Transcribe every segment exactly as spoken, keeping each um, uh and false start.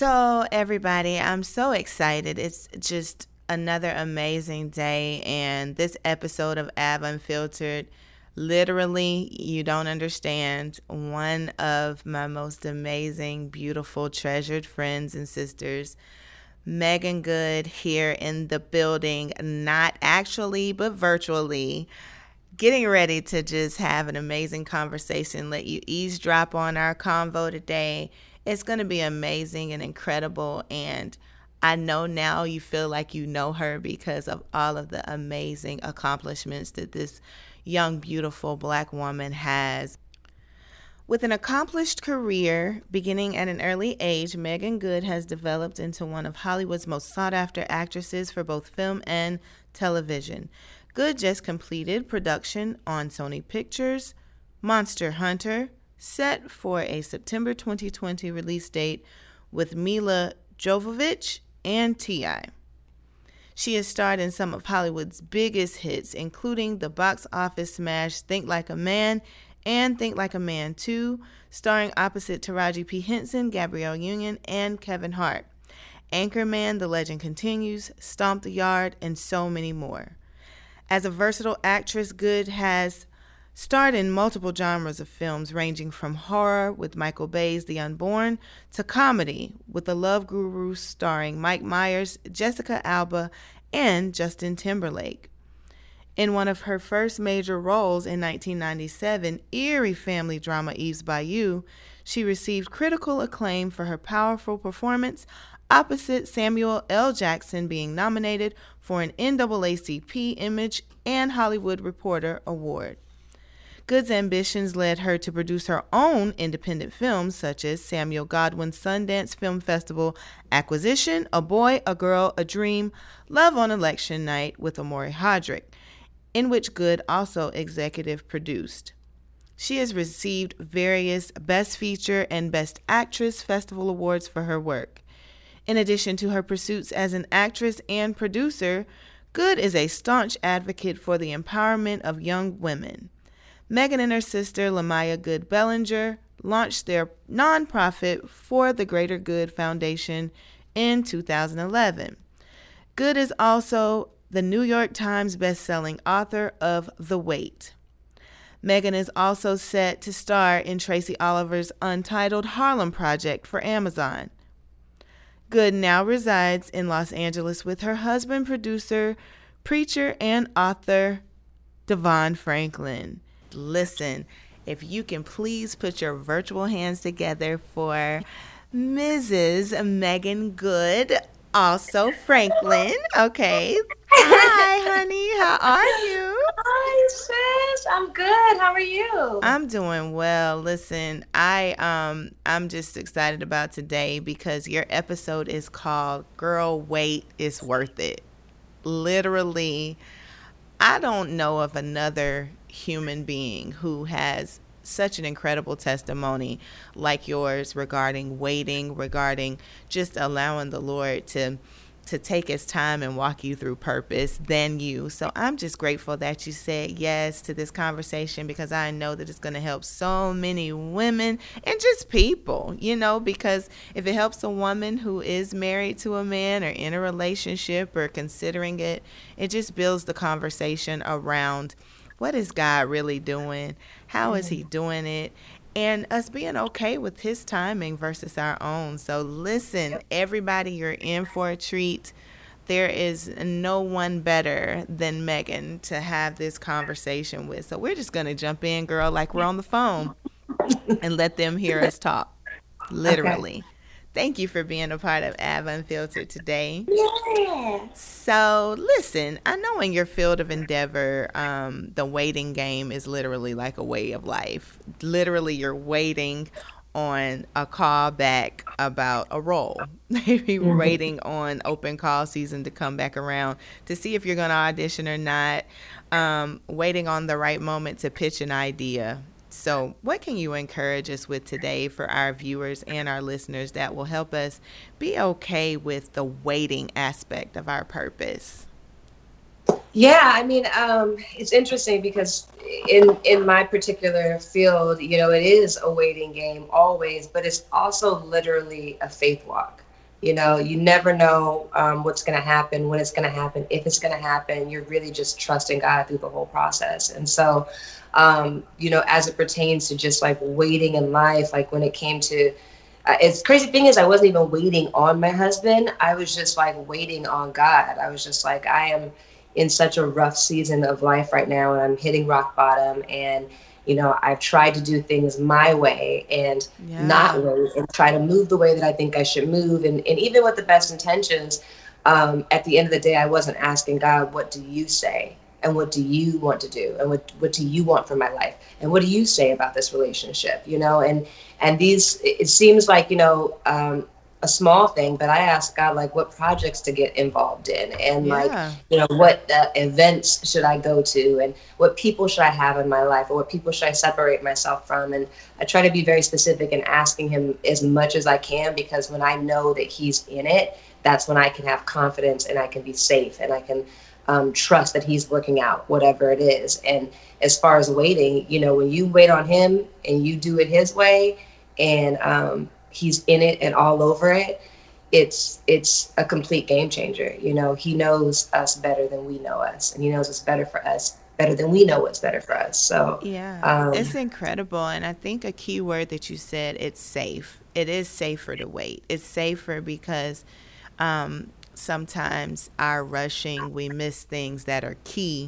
So, everybody, I'm so excited. It's just another amazing day, and this episode of Av Unfiltered, literally, you don't understand, one of my most amazing, beautiful, treasured friends and sisters, Meagan Good, here in the building, not actually, but virtually, getting ready to just have an amazing conversation, let you eavesdrop on our convo today. It's going to be amazing and incredible, and I know now you feel like you know her because of all of the amazing accomplishments that this young, beautiful Black woman has. With an accomplished career beginning at an early age, Meagan Good has developed into one of Hollywood's most sought-after actresses for both film and television. Good just completed production on Sony Pictures' Monster Hunter, set for a September twenty twenty release date with Milla Jovovich and T I She has starred in some of Hollywood's biggest hits, including the box office smash Think Like a Man and Think Like a Man two, starring opposite Taraji P. Henson, Gabrielle Union, and Kevin Hart. Anchorman, The Legend Continues, Stomp the Yard, and so many more. As a versatile actress, Good has starred in multiple genres of films ranging from horror with Michael Bay's The Unborn to comedy with The Love Guru starring Mike Myers, Jessica Alba, and Justin Timberlake. In one of her first major roles in nineteen ninety-seven, eerie family drama Eve's Bayou, she received critical acclaim for her powerful performance opposite Samuel L. Jackson, being nominated for an N double A C P Image and Hollywood Reporter Award. Good's ambitions led her to produce her own independent films such as Samuel Godwin's Sundance Film Festival Acquisition, A Boy, a Girl, a Dream, Love on Election Night with Amori Hodrick, in which Good also executive produced. She has received various Best Feature and Best Actress Festival Awards for her work. In addition to her pursuits as an actress and producer, Good is a staunch advocate for the empowerment of young women. Meagan and her sister, Lamaya Good Bellinger, launched their nonprofit For the Greater Good Foundation in two thousand eleven. Good is also the New York Times bestselling author of The Wait. Meagan is also set to star in Tracy Oliver's untitled Harlem Project for Amazon. Good now resides in Los Angeles with her husband, producer, preacher, and author, Devon Franklin. Listen, if you can please put your virtual hands together for Missus Meagan Good, also Franklin. Okay. Hi, honey. How are you? Hi, sis. I'm good. How are you? I'm doing well. Listen, I um I'm just excited about today because your episode is called Girl, Wait, It's Worth It. Literally, I don't know of another human being who has such an incredible testimony like yours regarding waiting, regarding just allowing the Lord to to take his time and walk you through purpose than you. So I'm just grateful that you said yes to this conversation because I know that it's going to help so many women and just people, you know, because if it helps a woman who is married to a man or in a relationship or considering it, it just builds the conversation around what is God really doing? How is he doing it? And us being okay with his timing versus our own. So listen, everybody, you're in for a treat. There is no one better than Meagan to have this conversation with. So we're just going to jump in, girl, like we're on the phone and let them hear us talk. Literally. Okay. Thank you for being a part of Av Unfiltered today. Yeah. So, listen, I know in your field of endeavor, um, the waiting game is literally like a way of life. Literally, you're waiting on a call back about a role. Maybe mm-hmm. waiting on open call season to come back around to see if you're going to audition or not. Um, waiting on the right moment to pitch an idea. So what can you encourage us with today for our viewers and our listeners that will help us be okay with the waiting aspect of our purpose? Yeah, I mean, um, it's interesting because in in my particular field, you know, it is a waiting game always, but it's also literally a faith walk. You know, you never know um, what's going to happen, when it's going to happen, if it's going to happen. You're really just trusting God through the whole process. And so, um, you know, as it pertains to just like waiting in life, like when it came to, uh, it's crazy thing is I wasn't even waiting on my husband. I was just like waiting on God. I was just like, I am in such a rough season of life right now, and I'm hitting rock bottom. And, you know, I've tried to do things my way and Yeah. not wait and try to move the way that I think I should move. And, and even with the best intentions, um, at the end of the day, I wasn't asking God, what do you say? And what do you want to do? And what, what do you want for my life? And what do you say about this relationship? You know, and, and these, it seems like, you know, um, a small thing, but I asked God, like, what projects to get involved in, and Yeah. like, you know, what uh, events should I go to, and what people should I have in my life, or what people should I separate myself from. And I try to be very specific in asking him as much as I can, because when I know that he's in it, that's when I can have confidence and I can be safe and I can um, trust that he's working out whatever it is. And as far as waiting, you know, when you wait on him and you do it his way, and um, he's in it and all over it, it's it's a complete game changer. You know, he knows us better than we know us, and he knows what's better for us better than we know what's better for us. So Yeah, um, it's incredible. And I think a key word that you said, it's safe. It is safer to wait. It's safer because um, sometimes our rushing, we miss things that are key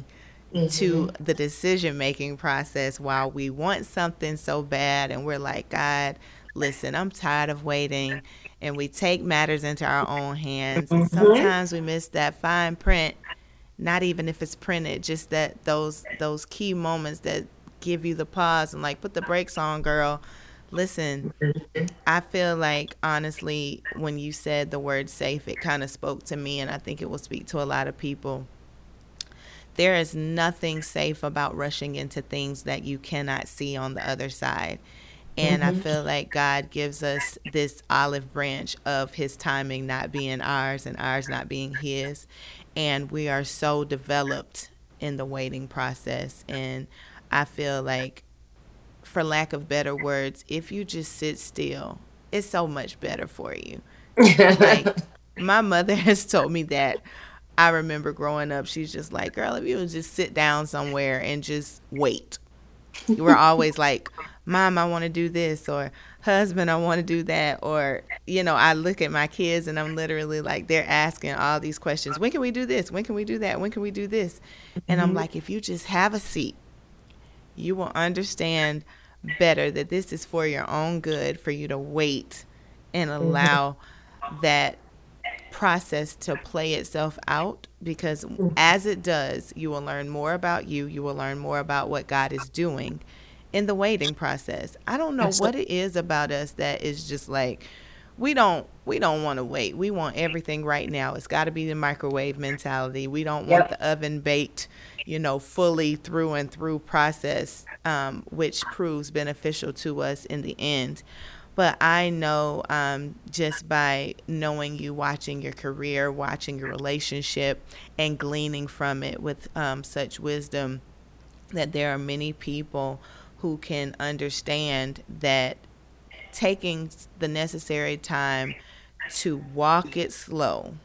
to mhm, the decision making process, while we want something so bad and we're like, God, listen, I'm tired of waiting. And we take matters into our own hands. And mhm, sometimes we miss that fine print, not even if it's printed, just that those those key moments that give you the pause and like, put the brakes on, girl. Listen, mhm, I feel like honestly, when you said the word safe, it kind of spoke to me, and I think it will speak to a lot of people. There is nothing safe about rushing into things that you cannot see on the other side. And I mhm. feel like God gives us this olive branch of his timing not being ours and ours not being his. And we are so developed in the waiting process. And I feel like, for lack of better words, if you just sit still, it's so much better for you. Like, my mother has told me that. I remember growing up, she's just like, girl, if you would just sit down somewhere and just wait. We're always like, Mom, I want to do this, or husband, I want to do that. Or, you know, I look at my kids and I'm literally like, they're asking all these questions. When can we do this? When can we do that? When can we do this? And I'm Mhm, like, if you just have a seat, you will understand better that this is for your own good, for you to wait and mhm, allow that process to play itself out, because mhm. as it does, you will learn more about you. You will learn more about what God is doing in the waiting process. I don't know what Absolutely. it is about us that is just like, we don't we don't want to wait. We want everything right now. It's got to be the microwave mentality. We don't want Yep. the oven baked, you know, fully through and through process, um, which proves beneficial to us in the end. But I know, um, just by knowing you, watching your career, watching your relationship, and gleaning from it with um, such wisdom, that there are many people who can understand that taking the necessary time to walk it slow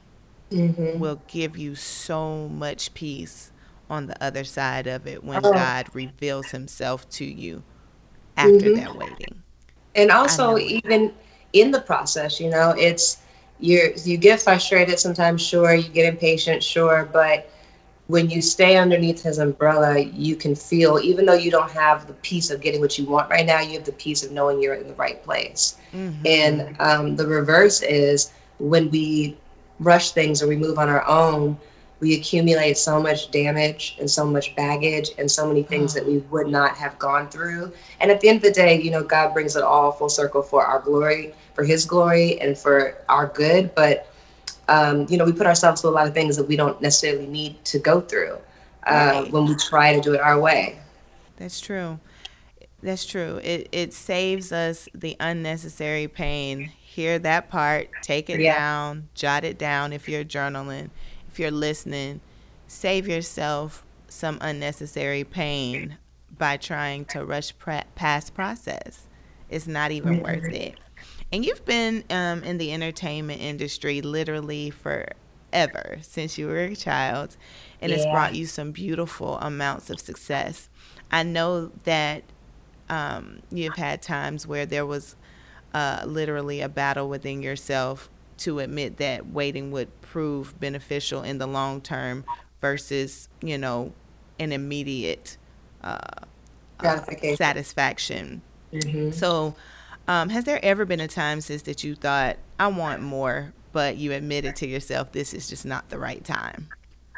Mhm. will give you so much peace on the other side of it, when Oh. God reveals himself to you after Mhm. that waiting. And I also, know it. even in the process, you know, it's you you get frustrated sometimes, sure, you get impatient, sure, but when you stay underneath his umbrella, you can feel, even though you don't have the peace of getting what you want right now, you have the peace of knowing you're in the right place. And Mm-hmm. um, the reverse is when we rush things or we move on our own, we accumulate so much damage and so much baggage and so many things that Oh, we would not have gone through. And at the end of the day, you know, God brings it all full circle for our glory, for his glory, and for our good. But um, you know, we put ourselves through a lot of things that we don't necessarily need to go through uh, right. when we try to do it our way. That's true. That's true. It it saves us the unnecessary pain. Hear that part, take it Yeah. down, jot it down if you're journaling, if you're listening. Save yourself some unnecessary pain by trying to rush pra- past process. It's not even worth it. And you've been um, in the entertainment industry literally forever, since you were a child, and it's Yeah. brought you some beautiful amounts of success. I know that um, you've had times where there was uh, literally a battle within yourself to admit that waiting would prove beneficial in the long term versus, you know, an immediate uh, uh, Gratification. satisfaction. Hmm. So, um, has there ever been a time since that you thought, I want more, but you admitted to yourself this is just not the right time?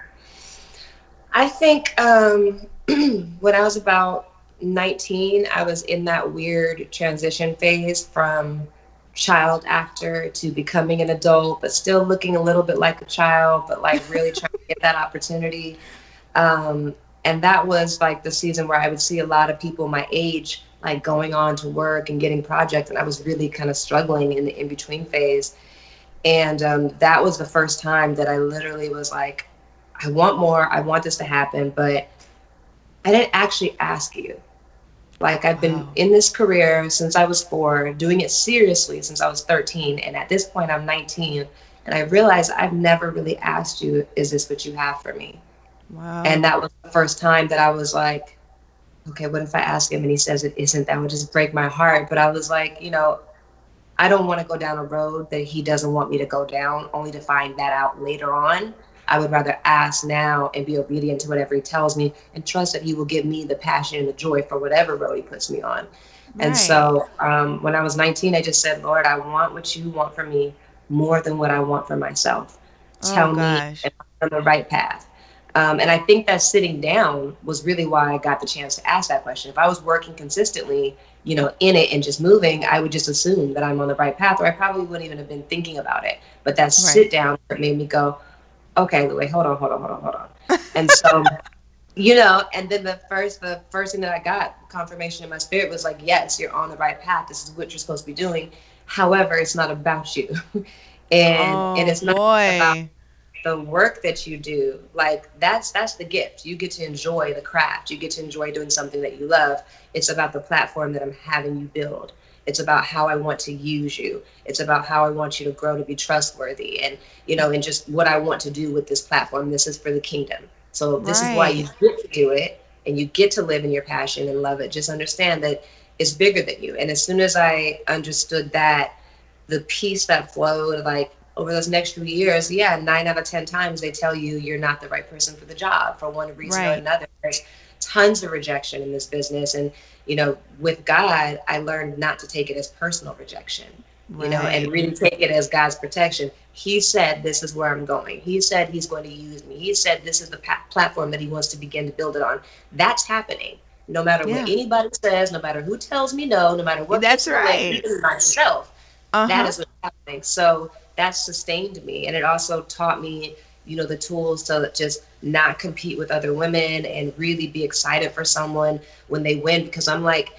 I think um, when I was about nineteen, I was in that weird transition phase from child actor to becoming an adult, but still looking a little bit like a child, but like really trying to get that opportunity. Um, and that was like the season where I would see a lot of people my age like going on to work and getting projects, and I was really kind of struggling in the in between phase. And um, that was the first time that I literally was like, I want more. I want this to happen, but I didn't actually ask you. Like, I've been Wow. in this career since I was four, doing it seriously since I was thirteen. And at this point, I'm nineteen. And I realized I've never really asked you, is this what you have for me? And Wow. that was the first time that I was like, okay, what if I ask him and he says it isn't? That would just break my heart. But I was like, you know, I don't want to go down a road that he doesn't want me to go down, only to find that out later on. I would rather ask now and be obedient to whatever he tells me and trust that he will give me the passion and the joy for whatever road he puts me on. And Right. so um, when I was nineteen, I just said, Lord, I want what you want for me more than what I want for myself. Oh, Tell me gosh. if I'm on the right path. Um, and I think that sitting down was really why I got the chance to ask that question. If I was working consistently, you know, in it and just moving, I would just assume that I'm on the right path, or I probably wouldn't even have been thinking about it. But that sit Right. down made me go, okay, wait, hold on, hold on, hold on, hold on. And so, you know, and then the first, the first thing that I got confirmation in my spirit was like, yes, you're on the right path. This is what you're supposed to be doing. However, it's not about you, and and Oh, it's not about boy. the work that you do. Like that's that's the gift. You get to enjoy the craft. You get to enjoy doing something that you love. It's about the platform that I'm having you build. It's about how I want to use you. It's about how I want you to grow to be trustworthy, and you know, and just what I want to do with this platform. This is for the kingdom. So this is why you Right. get to do it, and you get to live in your passion and love it. Just understand that it's bigger than you. And as soon as I understood that, the peace that flowed, like over those next few years, yeah, nine out of ten times they tell you you're not the right person for the job for one reason or Right. another. There's tons of rejection in this business. And, you know, with God, I learned not to take it as personal rejection, you know, and Right. really take it as God's protection. He said, this is where I'm going. He said he's going to use me. He said this is the pa- platform that he wants to begin to build it on. That's happening. No matter what Yeah. anybody says, no matter who tells me no, no matter what That's gets in the way, right. even myself, Uh that huh. is what's happening. So that sustained me. And it also taught me, you know, the tools to just not compete with other women and really be excited for someone when they win. Because I'm like,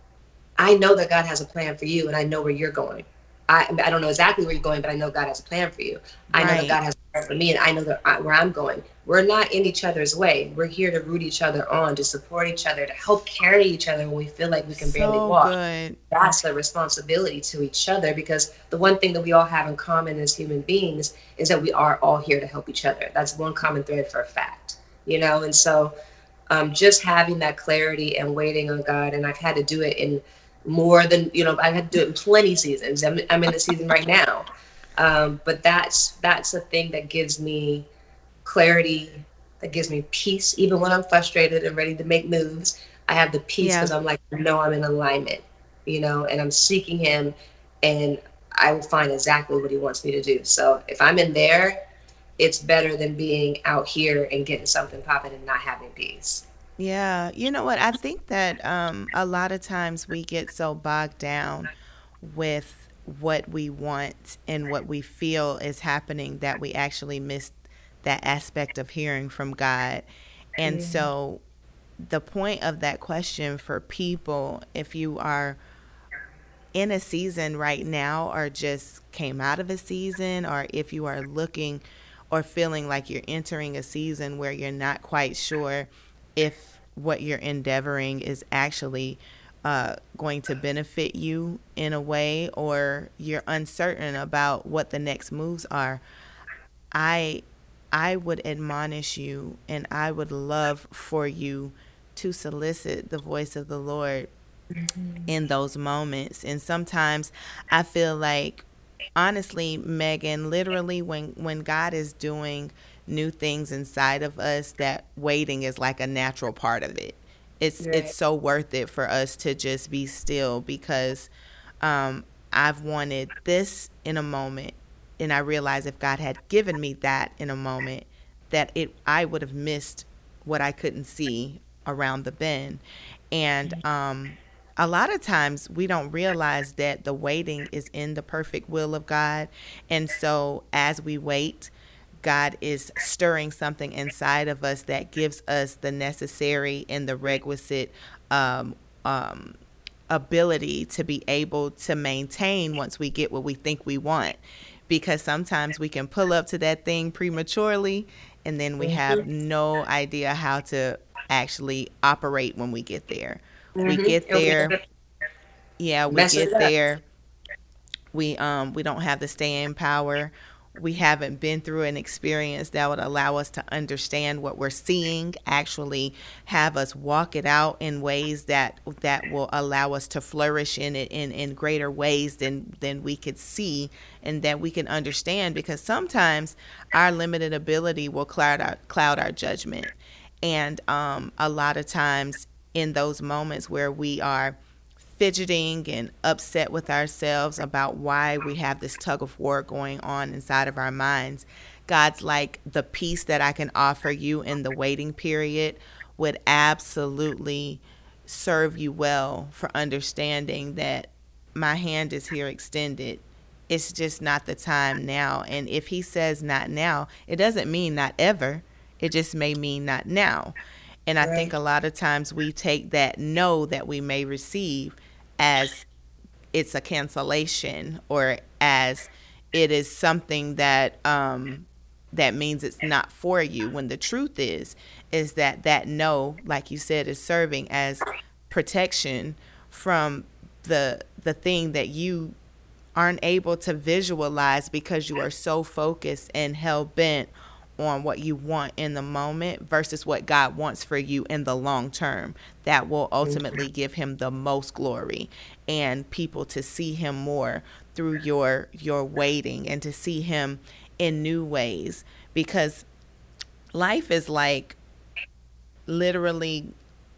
I know that God has a plan for you, and I know where you're going. I, I don't know exactly where you're going, but I know God has a plan for you. I know that Right. God has a plan for me, and I know that I, where I'm going. We're not in each other's way. We're here to root each other on, to support each other, to help carry each other when we feel like we can barely So walk. good. That's the responsibility to each other, because the one thing that we all have in common as human beings is that we are all here to help each other. That's one common thread for a fact, you know. And so um, just having that clarity and waiting on God. And I've had to do it in more than, you know, I've had to do it in twenty seasons. I'm, I'm in the season right now. Um, but that's, that's the thing that gives me clarity, that gives me peace. Even when I'm frustrated and ready to make moves, I have the peace Yeah. because I'm like, no, I'm in alignment, you know, and I'm seeking him, and I will find exactly what he wants me to do. So if I'm in there, it's better than being out here and getting something popping and not having peace. Yeah. You know what? I think that um, a lot of times we get so bogged down with what we want and what we feel is happening that we actually miss that aspect of hearing from God. And Yeah. so the point of that question for people, if you are in a season right now or just came out of a season, or if you are looking or feeling like you're entering a season where you're not quite sure if what you're endeavoring is actually uh, going to benefit you in a way, or you're uncertain about what the next moves are, I I would admonish you, and I would love for you to solicit the voice of the Lord in those moments. And sometimes I feel like, honestly, Megan, literally when when God is doing new things inside of us, that waiting is like a natural part of it. It's it's Right. so worth it for us to just be still, because um, I've wanted this in a moment, and I realized if God had given me that in a moment, that it I would have missed what I couldn't see around the bend. And um, a lot of times we don't realize that the waiting is in the perfect will of God. And so as we wait, God is stirring something inside of us that gives us the necessary and the requisite um, um, ability to be able to maintain once we get what we think we want. Because sometimes we can pull up to that thing prematurely, and then we have Mm-hmm. no idea how to actually operate when we get there. We Mm-hmm. get And we there, end up yeah, we messing it get up. there, we um we don't have the staying power. We haven't been through an experience that would allow us to understand what we're seeing, actually have us walk it out in ways that that will allow us to flourish in it in, in greater ways than than we could see and that we can understand, because sometimes our limited ability will cloud our cloud our judgment. And um a lot of times in those moments where we are fidgeting and upset with ourselves about why we have this tug of war going on inside of our minds, God's like, the peace that I can offer you in the waiting period would absolutely serve you well for understanding that my hand is here extended. It's just not the time now. And if he says not now, it doesn't mean not ever. It just may mean not now. And I think Right. a lot of times we take that no that we may receive as it's a cancellation, or as it is something that um, that means it's not for you. When the truth is, is that that no, like you said, is serving as protection from the the thing that you aren't able to visualize because you are so focused and hell bent on what you want in the moment versus what God wants for you in the long term. That will ultimately give him the most glory, and people to see him more through your your waiting, and to see him in new ways, because life is like, literally,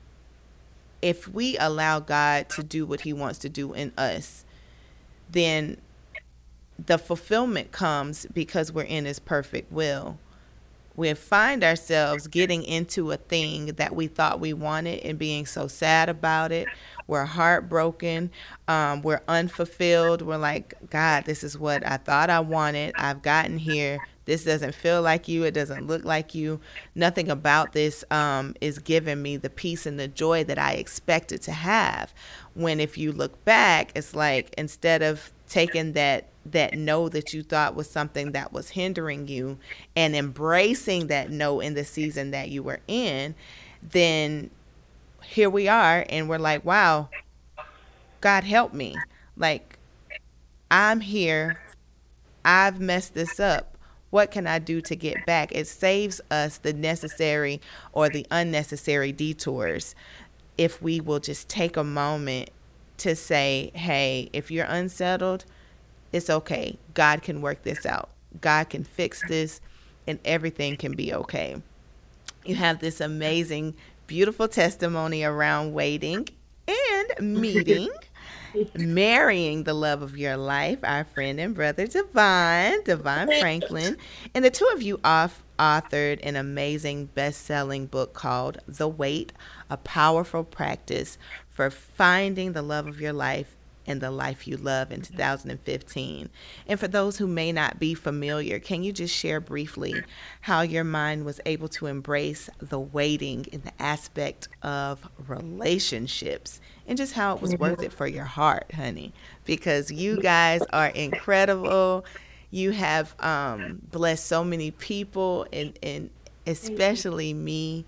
if we allow God to do what he wants to do in us, then the fulfillment comes because we're in his perfect will. We find ourselves getting into a thing that we thought we wanted and being so sad about it. We're heartbroken. Um, we're unfulfilled. We're like, God, this is what I thought I wanted. I've gotten here. This doesn't feel like you. It doesn't look like you. Nothing about this um, is giving me the peace and the joy that I expected to have. When if you look back, it's like, instead of taking that that no that you thought was something that was hindering you and embracing that no in the season that you were in, then here we are and we're like, wow, God help me. Like, I'm here. I've messed this up. What can I do to get back? It saves us the necessary or the unnecessary detours if we will just take a moment to say, hey, if you're unsettled, it's okay. God can work this out. God can fix this, and everything can be okay. You have this amazing, beautiful testimony around waiting and meeting, marrying the love of your life, our friend and brother Devon, Devon Franklin. And the two of you off authored an amazing best-selling book called The Wait, A Powerful Practice for Finding the Love of Your Life and the Life You Love, in two thousand fifteen. And for those who may not be familiar, can you just share briefly how your mind was able to embrace the waiting in the aspect of relationships, and just how it was worth it for your heart, honey? Because you guys are incredible. You have um, blessed so many people, and, and especially me,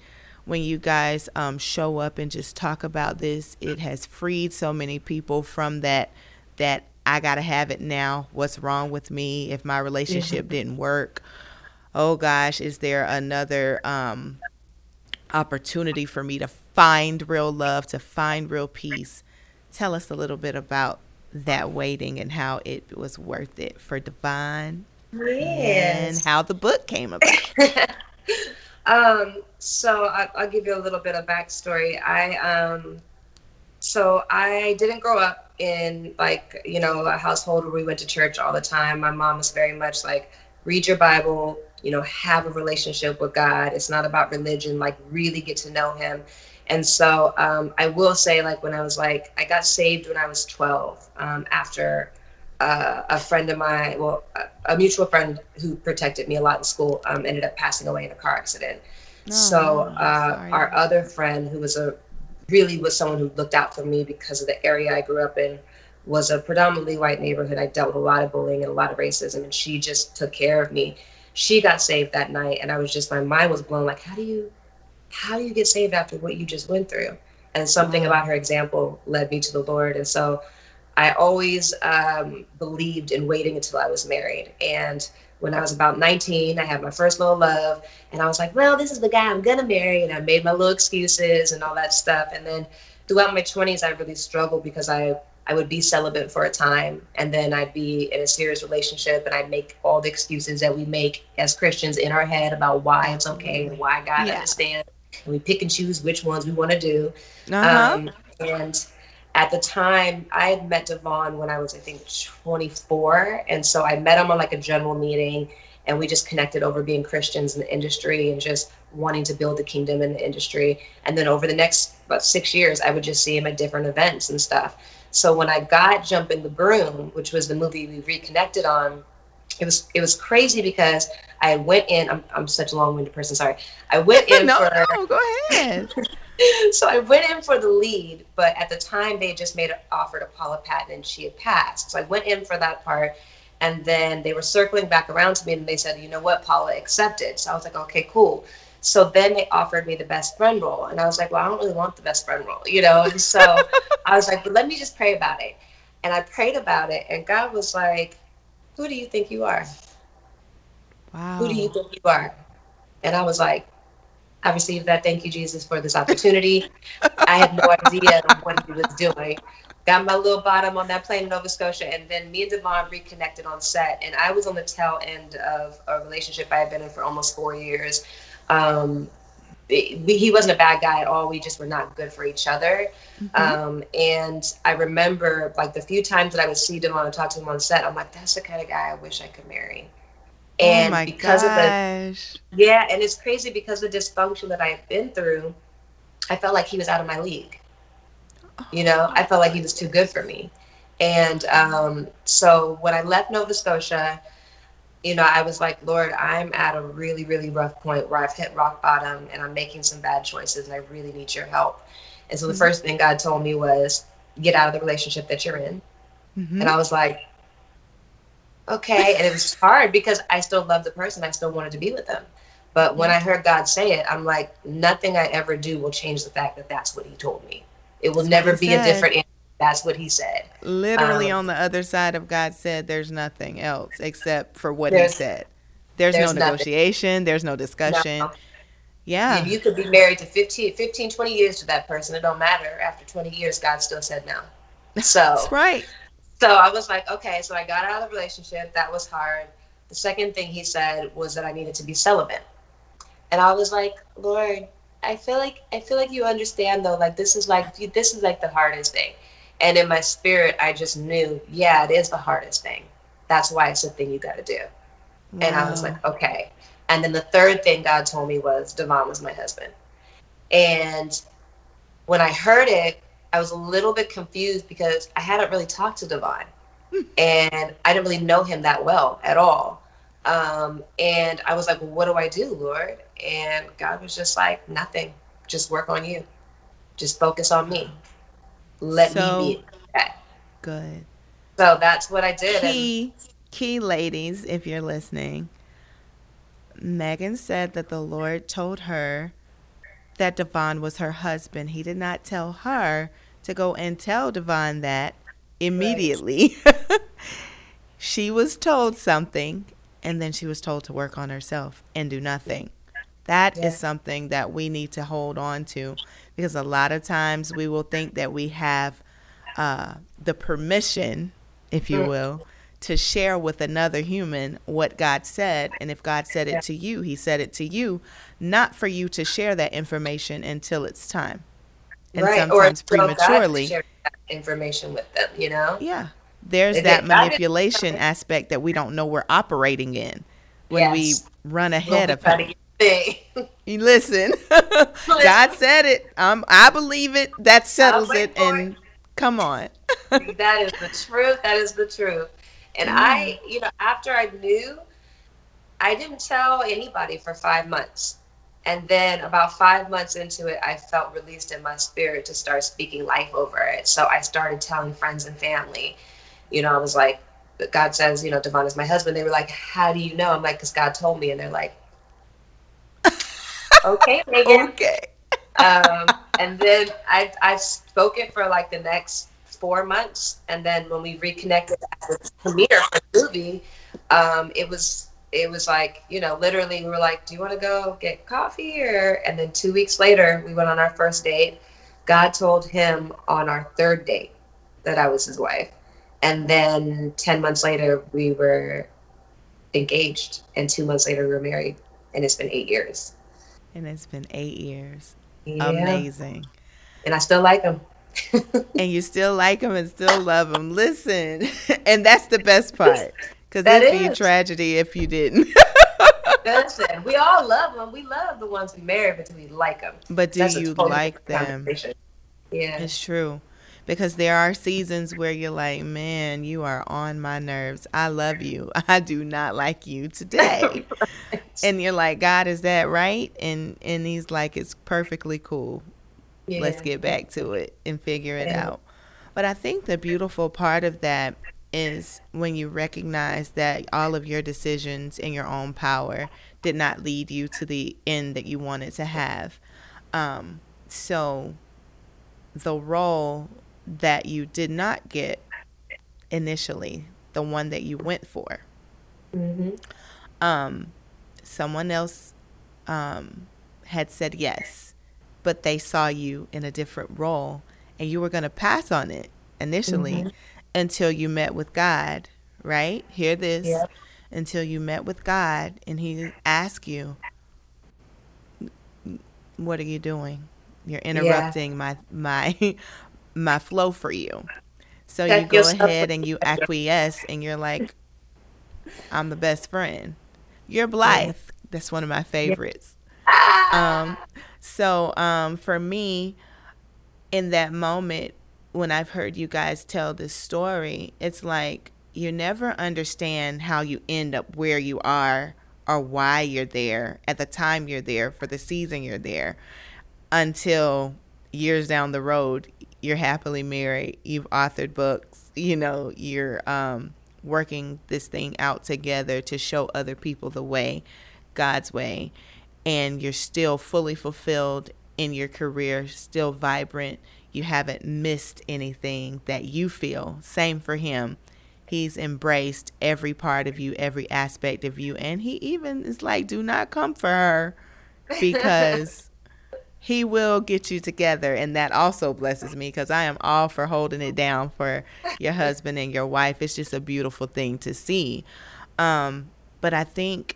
when you guys um, show up and just talk about this. It has freed so many people from that that I gotta have it now. What's wrong with me if my relationship didn't work? Oh gosh, is there another um, opportunity for me to find real love, to find real peace? Tell us a little bit about that waiting and how it was worth it for Devon and Yes. how the book came about. um, so I, I'll give you a little bit of backstory. I um, so I didn't grow up in like you know a household where we went to church all the time. My mom was very much like read your Bible, you know, have a relationship with God. It's not about religion. Like really get to know Him. And so um, I will say, like when I was like I got saved when I was twelve um, after. Uh, a friend of mine, well, a, a mutual friend who protected me a lot in school, um, ended up passing away in a car accident. Oh, So no, uh, sorry. our other friend, who was a really was someone who looked out for me because of the area I grew up in, was a predominantly white neighborhood. I dealt with a lot of bullying and a lot of racism, and she just took care of me. She got saved that night, and I was just my mind was blown. Like, how do you, how do you get saved after what you just went through? And something Wow. about her example led me to the Lord, and so. I always um, believed in waiting until I was married. And when I was about nineteen, I had my first little love. And I was like, well, this is the guy I'm going to marry. And I made my little excuses and all that stuff. And then throughout my twenties, I really struggled because I, I would be celibate for a time. And then I'd be in a serious relationship. And I'd make all the excuses that we make as Christians in our head about why it's okay and why God Yeah. understands. And we pick and choose which ones we want to do. Uh-huh. Um, and at the time, I had met Devon when I was, I think, twenty-four. And so I met him on like a general meeting, and we just connected over being Christians in the industry and just wanting to build the kingdom in the industry. And then over the next about six years, I would just see him at different events and stuff. So when I got Jumping the Broom, which was the movie we reconnected on, it was it was crazy because I went in, I'm, I'm such a long-winded person, sorry. I went in no, for... no, go ahead. So I went in for the lead, but at the time they just made an offer to Paula Patton and she had passed. So I went in for that part, and then they were circling back around to me and they said, you know what, Paula accepted. So I was like, okay, cool. So then they offered me the best friend role. And I was like, well, I don't really want the best friend role, you know? And so I was like, but let me just pray about it. And I prayed about it, and God was like, who do you think you are? Wow. Who do you think you are? And I was like, I received that. Thank you, Jesus, for this opportunity. I had no idea what he was doing. Got my little bottom on that plane in Nova Scotia, and then me and Devon reconnected on set. And I was on the tail end of a relationship I had been in for almost four years. Um, we, he wasn't a bad guy at all. We just were not good for each other. Mm-hmm. Um, and I remember, like, the few times that I would see Devon and talk to him on set, I'm like, that's the kind of guy I wish I could marry. And oh my because gosh. of the, yeah, and it's crazy because of the dysfunction that I had been through, I felt like he was out of my league. You know, I felt like he was too good for me. And um, so when I left Nova Scotia, you know, I was like, Lord, I'm at a really, really rough point where I've hit rock bottom and I'm making some bad choices and I really need your help. And so the Mhm. first thing God told me was, get out of the relationship that you're in. Mhm. And I was like, okay. And it was hard because I still loved the person. I still wanted to be with them. But when I heard God say it, I'm like, nothing I ever do will change the fact that that's what he told me. It will That's never what he be a said. different answer. That's what he said. Literally Um, on the other side of God said, there's nothing else except for what he There's- said. There's, there's no nothing. negotiation. There's no discussion. No. Yeah. If you could be married to fifteen, fifteen, twenty years to that person, it don't matter. After twenty years, God still said no. So, That's right. so I was like, okay, so I got out of the relationship. That was hard. The second thing he said was that I needed to be celibate. And I was like, Lord, I feel like, I feel like you understand though, like this is like, this is like the hardest thing. And in my spirit, I just knew, yeah, it is the hardest thing. That's why it's the thing you got to do. Wow. And I was like, okay. And then the third thing God told me was Devon was my husband. And when I heard it, I was a little bit confused because I hadn't really talked to Devon. And I didn't really know him that well at all. Um, and I was like, well, what do I do, Lord? And God was just like, nothing. Just work on you. Just focus on me. Let So- me be that. Good. So that's what I did. And Key, key ladies, if you're listening, Megan said that the Lord told her that Devon was her husband. He did not tell her to go and tell Devon that Right. immediately. She was told something, and then she was told to work on herself and do nothing. That is Yeah. something that we need to hold on to, because a lot of times we will think that we have uh, the permission, if you Mm, will, to share with another human what God said. And if God said yeah. it to you, He said it to you, not for you to share that information until it's time. And Right. Or sometimes until God prematurely. shares that information with them, you know? Yeah. There's If that it, God is manipulation aspect that we don't know we're operating in when we yes. run We'll ahead be of trying to Him. get the You listen. thing. God Listen, said it. Um, I believe it. That I'll settles wait it. for it. And come on. That is the truth. That is the truth. And Yeah. I, you know, after I knew, I didn't tell anybody for five months. And then about five months into it, I felt released in my spirit to start speaking life over it. So I started telling friends and family. You know, I was like, God says, you know, Devon is my husband. They were like, how do you know? I'm like, because God told me. And they're like, okay, Megan. Okay. Um, and then I I spoke it for like the next four months, and then when we reconnected at the premiere for the movie, um, it was it was like, you know, literally we were like, do you want to go get coffee? Or and then two weeks later we went on our first date. God told him on our third date that I was his wife, and then ten months later we were engaged, and two months later we were married, and it's been eight years. And it's been eight years. Yeah, Amazing. and I still like him. And you still like him and still love him. Listen. And that's the best part. Because That it'd be a is. tragedy if you didn't. Listen, we all love them. We love the ones we marry, but do we like them? But do That's a you totally like different them? conversation. Yeah. It's true. Because there are seasons where you're like, man, you are on my nerves. I love you. I do not like you today. And you're like, God, is that right? And and he's like, it's perfectly cool. Let's Yeah. get back to it and figure it Yeah. out. But I think the beautiful part of that is when you recognize that all of your decisions in your own power did not lead you to the end that you wanted to have. Um, so the role that you did not get initially, the one that you went for, Hmm. um, someone else um, had said yes, but they saw you in a different role and you were going to pass on it initially Hmm. until you met with God, right? Hear this. Yeah. Until you met with God and He asked you, what are you doing? You're Yeah. interrupting my my my flow for you. So you Check go yourself. ahead and you acquiesce and you're like, I'm the best friend. You're Yeah. Blythe. That's one of my Yeah. favorites. Um, Ah. so um, for me, in that moment, when I've heard you guys tell this story, it's like you never understand how you end up where you are or why you're there at the time you're there for the season you're there until years down the road you're happily married, you've authored books, you know, you're um, working this thing out together to show other people the way, God's way, and you're still fully fulfilled in your career, still vibrant. You haven't missed anything that you feel. Same for him. He's embraced every part of you, every aspect of you. And he even is like, do not come for her because he will get you together. And that also blesses me because I am all for holding it down for your husband and your wife. It's just a beautiful thing to see. Um, but I think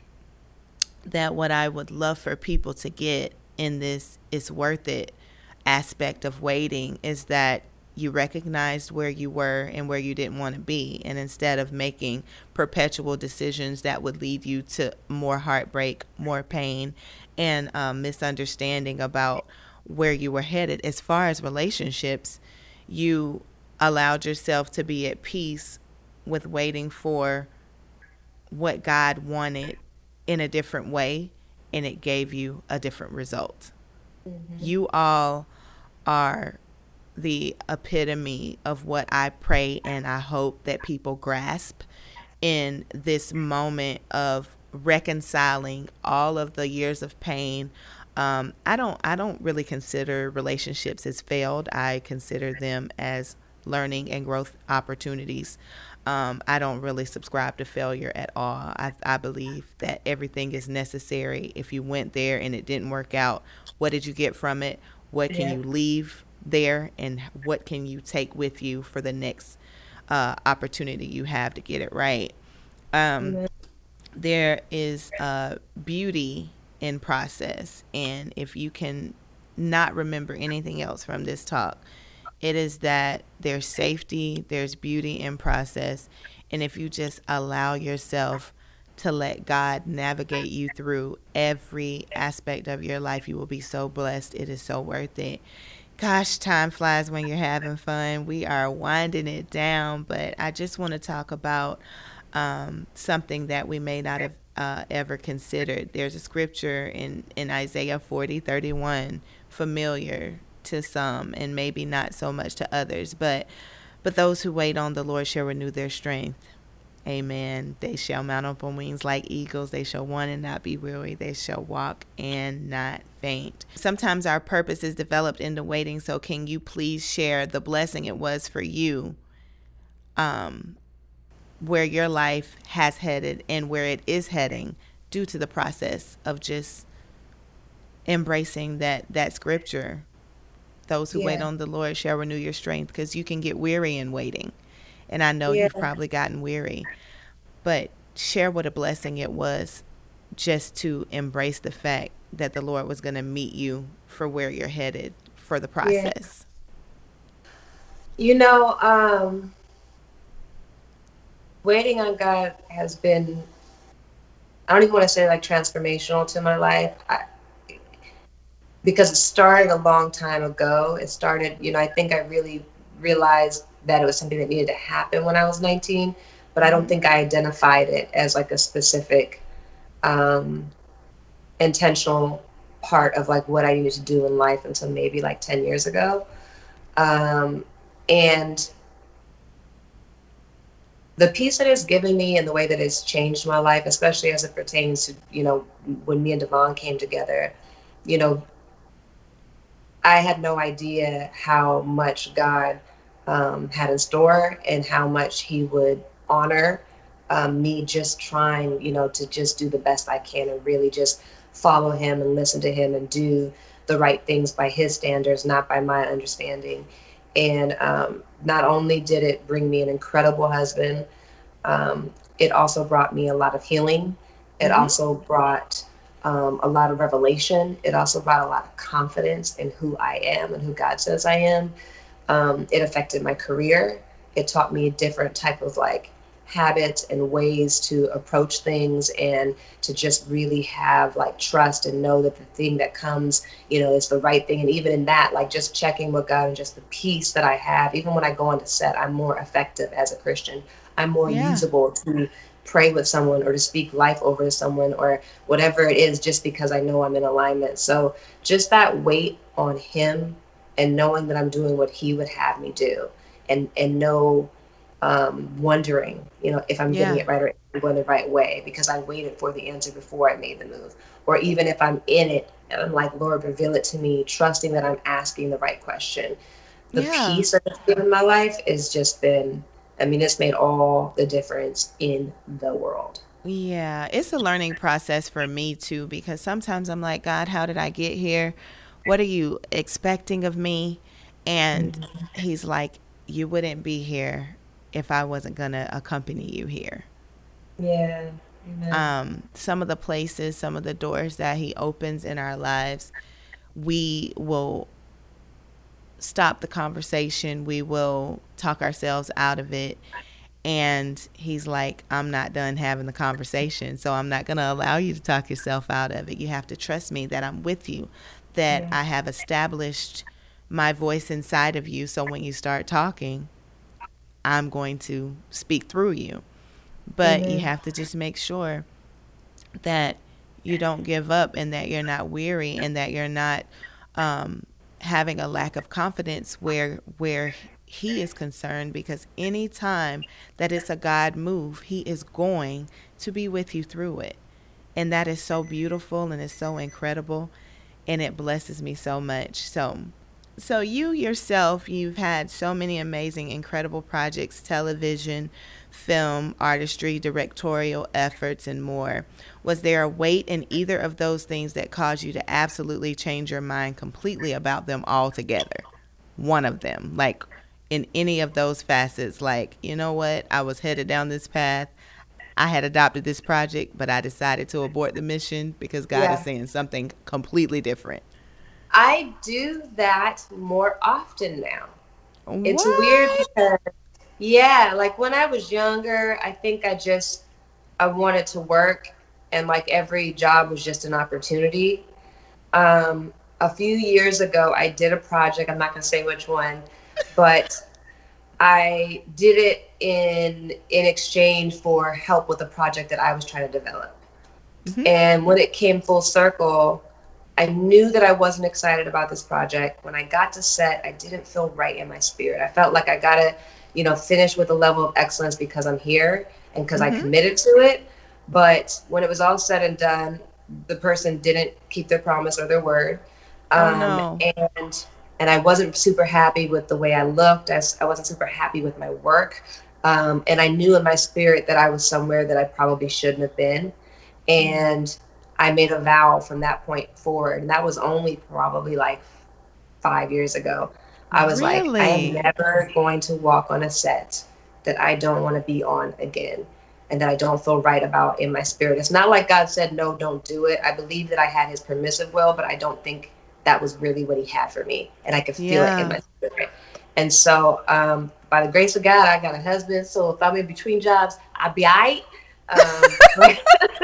that what I would love for people to get in this is worth it aspect of waiting is that you recognized where you were and where you didn't want to be. And instead of making perpetual decisions that would lead you to more heartbreak, more pain, and um, misunderstanding about where you were headed, as far as relationships, you allowed yourself to be at peace with waiting for what God wanted in a different way, and it gave you a different result. Hmm. You all are the epitome of what I pray and I hope that people grasp in this moment of reconciling all of the years of pain, Um, I don't I don't really consider relationships as failed. I consider them as learning and growth opportunities. Um, I don't really subscribe to failure at all. I, I believe that everything is necessary. If you went there and it didn't work out, what did you get from it? What can Yeah. you leave there? And what can you take with you for the next uh, opportunity you have to get it right? Um, Amen. there is uh, beauty in process. And if you can not remember anything else from this talk, it is that there's safety, there's beauty in process. And if you just allow yourself to let God navigate you through every aspect of your life, you will be so blessed. It is so worth it. Gosh, time flies when you're having fun. We are winding it down, but I just want to talk about um, something that we may not have uh, ever considered. There's a scripture in, in Isaiah forty thirty-one, familiar to some and maybe not so much to others, but but those who wait on the Lord shall renew their strength. Amen. They shall mount up on wings like eagles. They shall run and not be weary. They shall walk and not faint. Sometimes our purpose is developed in the waiting. So can you please share the blessing it was for you, um, where your life has headed and where it is heading due to the process of just embracing that, that scripture? Those who wait Yeah. on the Lord shall renew your strength, because you can get weary in waiting. And I know Yeah. you've probably gotten weary, but share what a blessing it was just to embrace the fact that the Lord was going to meet you for where you're headed for the Yeah. process. You know, um, waiting on God has been, I don't even want to say like transformational to my life. I, because it started a long time ago. It started, you know, I think I really realized that it was something that needed to happen when I was nineteen, but I don't Mm-hmm. think I identified it as like a specific um, intentional part of like what I needed to do in life until maybe like ten years ago. Um, and the peace that it's given me and the way that it's changed my life, especially as it pertains to, you know, when me and Devon came together, you know, I had no idea how much God um, had in store and how much He would honor um, me just trying, you know, to just do the best I can and really just follow Him and listen to Him and do the right things by His standards, not by my understanding. And um, not only did it bring me an incredible husband, um, it also brought me a lot of healing. It Mm-hmm. also brought um, a lot of revelation. It also brought a lot of confidence in who I am and who God says I am. Um, it affected my career. It taught me a different type of like habits and ways to approach things and to just really have like trust and know that the thing that comes, you know, is the right thing. And even in that, like just checking with God and just the peace that I have, even when I go on to set, I'm more effective as a Christian. I'm more Yeah. usable to pray with someone or to speak life over to someone or whatever it is, just because I know I'm in alignment. So just that weight on Him and knowing that I'm doing what He would have me do, and and no um, wondering, you know, if I'm getting Yeah. it right or if I'm going the right way, because I waited for the answer before I made the move. Or even if I'm in it and I'm like, Lord, reveal it to me, trusting that I'm asking the right question. The Yeah. peace that it's given my life has just been, I mean, it's made all the difference in the world. Yeah, it's a learning process for me too, because sometimes I'm like, God, how did I get here? What are you expecting of me? And Mhm. He's like, you wouldn't be here if I wasn't going to accompany you here. Yeah. Amen. Um, some of the places, some of the doors that He opens in our lives, we will stop the conversation. We will talk ourselves out of it. And He's like, I'm not done having the conversation. So I'm not going to allow you to talk yourself out of it. You have to trust me that I'm with you, that Yeah. I have established my voice inside of you. So when you start talking, I'm going to speak through you. But you Amen. have to just make sure that you don't give up and that you're not weary and that you're not um, having a lack of confidence where where He is concerned, because any time that it's a God move, He is going to be with you through it. And that is so beautiful and it's so incredible. and it blesses me so much. So, so you yourself, you've had so many amazing, incredible projects, television, film, artistry, directorial efforts, and more. Was there a weight in either of those things that caused you to absolutely change your mind completely about them altogether? One of them, like in any of those facets, like, you know what, I was headed down this path. I had adopted this project, but I decided to abort the mission because God Yeah. is saying something completely different. I do that more often now. It's weird What? because, yeah, like when I was younger, I think I just I wanted to work, and like every job was just an opportunity. Um, a few years ago, I did a project. I'm not going to say which one, but I did it in in exchange for help with a project that I was trying to develop. Mm-hmm. And when it came full circle, I knew that I wasn't excited about this project. When I got to set, I didn't feel right in my spirit. I felt like I gotta, you know, finish with a level of excellence because I'm here and because Mm-hmm. I committed to it. But when it was all said and done, the person didn't keep their promise or their word. Oh Um, no. and and I wasn't super happy with the way I looked. I, s- I wasn't super happy with my work. Um, and I knew in my spirit that I was somewhere that I probably shouldn't have been. And I made a vow from that point forward. And that was only probably like five years ago. I was like, I am Really? never going to walk on a set that I don't want to be on again and that I don't feel right about in my spirit. It's not like God said, no, don't do it. I believe that I had his permissive will, but I don't think that was really what he had for me. And I could feel it in Yeah. my spirit. And so, um, by the grace of God, I got a husband. So if I'm in between jobs, I'll be all right. Um, but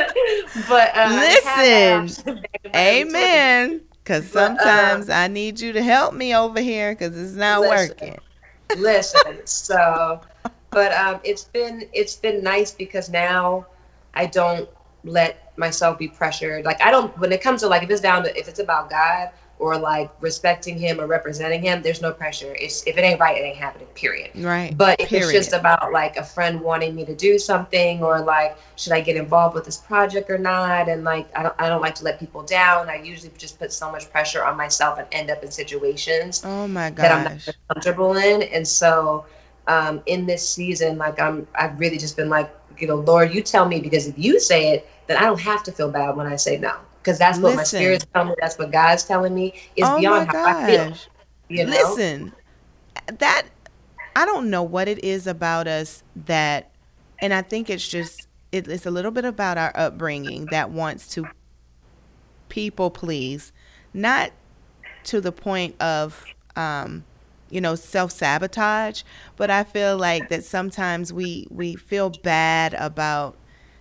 but uh, I have that Listen, option back in my early twenties. amen. Because But um, sometimes I need you to help me over here because it's not listen, working. listen. So, but um, it's been it's been nice because now I don't let myself be pressured. Like I don't when it comes to like if it's down to if it's about God or like respecting him or representing him, there's no pressure. It's if it ain't right, it ain't happening, period. Right. But if it's just Period. about like a friend wanting me to do something or like should I get involved with this project or not, and like I don't I don't like to let people down. I usually just put so much pressure on myself and end up in situations Oh my that I'm not gosh. comfortable in. And so um, in this season, like I'm, I've really just been like, you know, Lord, you tell me, because if you say it, then I don't have to feel bad when I say no, because that's what my spirit's Listen. telling me. That's what God's telling me. It's Oh my beyond how I feel, gosh. you know? Listen. That I don't know what it is about us that, and I think it's just, it, it's a little bit about our upbringing that wants to people please, not to the point of, um, you know, self sabotage, but I feel like that sometimes we we feel bad about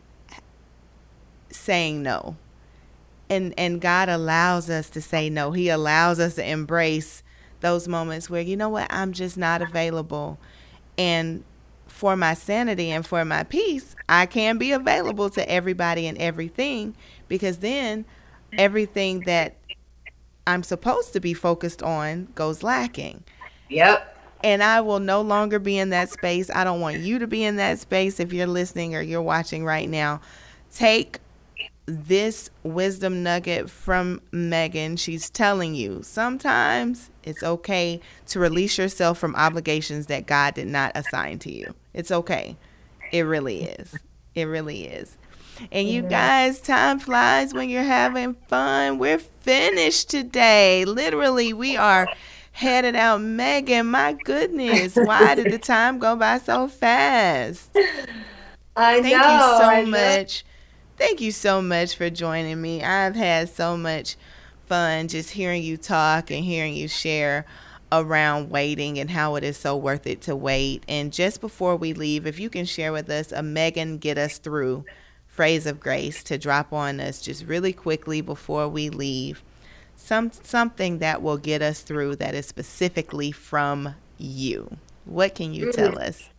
saying no, and and God allows us to say no. He allows us to embrace those moments where, you know what, I'm just not available. And for my sanity and for my peace, I can be available to everybody and everything, because then everything that I'm supposed to be focused on goes lacking. Yep. And I will no longer be in that space. I don't want you to be in that space. If you're listening or you're watching right now, take this wisdom nugget from Megan. She's telling you sometimes it's okay to release yourself from obligations that God did not assign to you. It's okay. It really is. It really is. And you Amen. guys, time flies when you're having fun. We're finished today. Literally, we are headed out. Megan, my goodness, why did the time go by so fast? I Thank you know. I so know. much. Thank you so much for joining me. I've had so much fun just hearing you talk and hearing you share around waiting and how it is so worth it to wait. And just before we leave, if you can share with us a Megan Get Us Through phrase of grace to drop on us just really quickly before we leave. Some something that will get us through that is specifically from you. What can you tell Mm. us?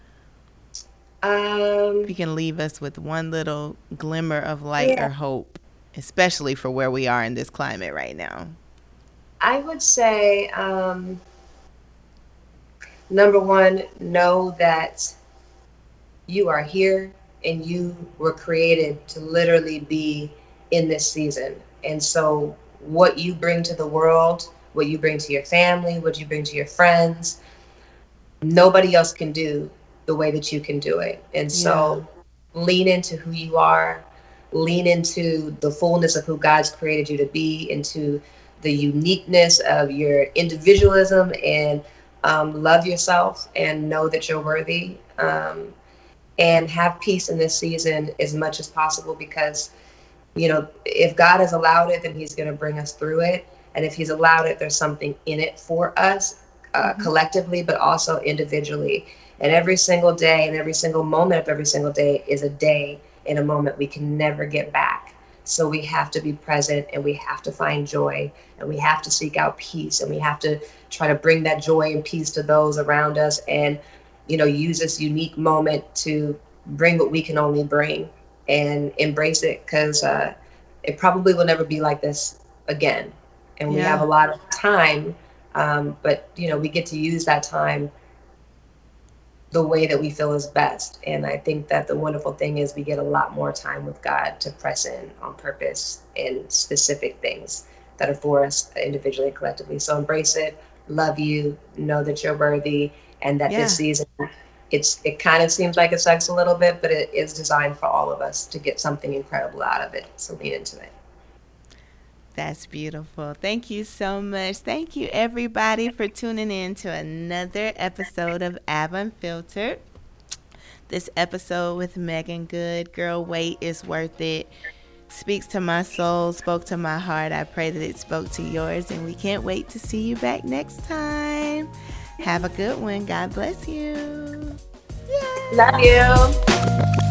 If Um, you can leave us with one little glimmer of light yeah, or hope, especially for where we are in this climate right now. I would say, um, number one, know that you are here and you were created to literally be in this season. And so what you bring to the world, what you bring to your family, what you bring to your friends, nobody else can do the way that you can do it. And so yeah. lean into who you are, lean into the fullness of who God's created you to be, into the uniqueness of your individualism, and um, love yourself and know that you're worthy, um, and have peace in this season as much as possible, because, you know, if God has allowed it, then he's going to bring us through it. And if he's allowed it, there's something in it for us uh, mm-hmm. collectively, but also individually. And every single day and every single moment of every single day is a day in a moment we can never get back. So we have to be present, and we have to find joy, and we have to seek out peace, and we have to try to bring that joy and peace to those around us, and, you know, use this unique moment to bring what we can only bring and embrace it, because uh, it probably will never be like this again. And we yeah. have a lot of time, um, but, you know, we get to use that time the way that we feel is best. And I think that the wonderful thing is we get a lot more time with God to press in on purpose in specific things that are for us individually and collectively. So embrace it, love you, know that you're worthy, and that yeah. this season, it's it kind of seems like it sucks a little bit, but it is designed for all of us to get something incredible out of it. So lean into it. That's beautiful. Thank you so much. Thank you, everybody, for tuning in to another episode of Av Unfiltered. This episode with Meagan Good, girl, wait, is worth it. Speaks to my soul, spoke to my heart. I pray that it spoke to yours, and we can't wait to see you back next time. Have a good one. God bless you. Yay. Love you.